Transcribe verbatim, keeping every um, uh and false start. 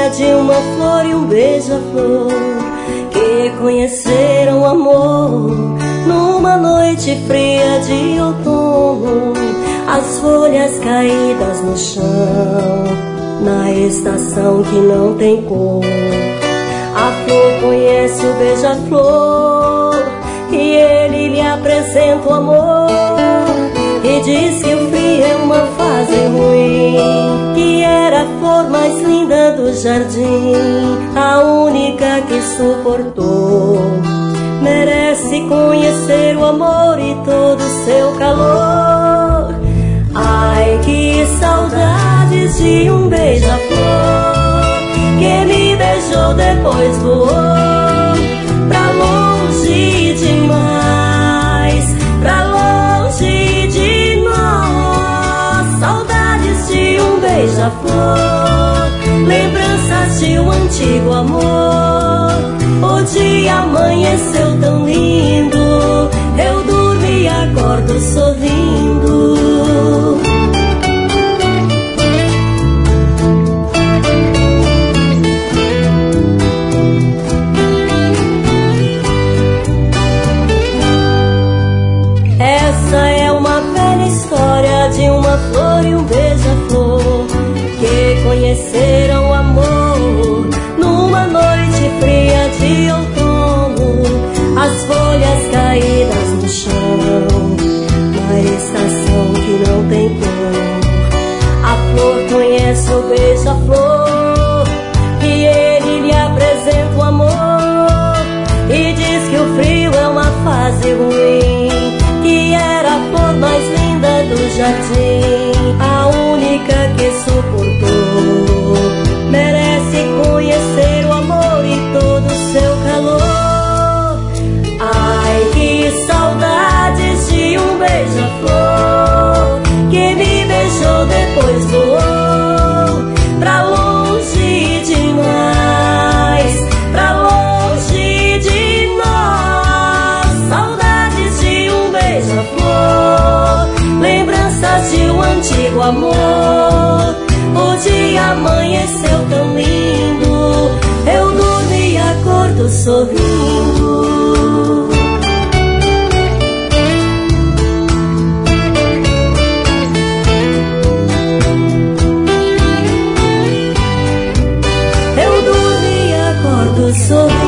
história de uma flor e um beija-flor que conheceram amor numa noite fria de outono. As folhas caídas no chão, na estação que não tem cor. A flor conhece o beija-flor e ele lhe apresenta o amor e diz que o frio é uma fase ruim, que era a flor mais linda do jardim, a única que suportou. Merece conhecer o amor e todo o seu calor. Ai, que saudades de um beija-flor que me beijou, depois voou pra longe demais, pra longe de nós. Saudades de um beija-flor, lembranças de um antigo amor. O dia amanheceu tão lindo, eu durmo e acordo sorrindo. Essa é uma velha história de uma flor e um beija-flor que conheceram o amor numa noite fria de outono. As folhas caídas no chão, na estação que não tem cor. A flor conhece o beija-flor e ele lhe apresenta o amor e diz que o frio é uma fase ruim, que era a flor mais linda do jardim, a única que suportou. Merece conhecer o amor e todo o seu calor. Ai, que saudades de um beija-flor que me beijou, depois voou pra longe demais, pra longe de nós. Saudades de um beija-flor, lembranças de um antigo amor. O dia amanheceu tão lindo, eu durmo e acordo sorrindo. Eu durmo e acordo sorrindo.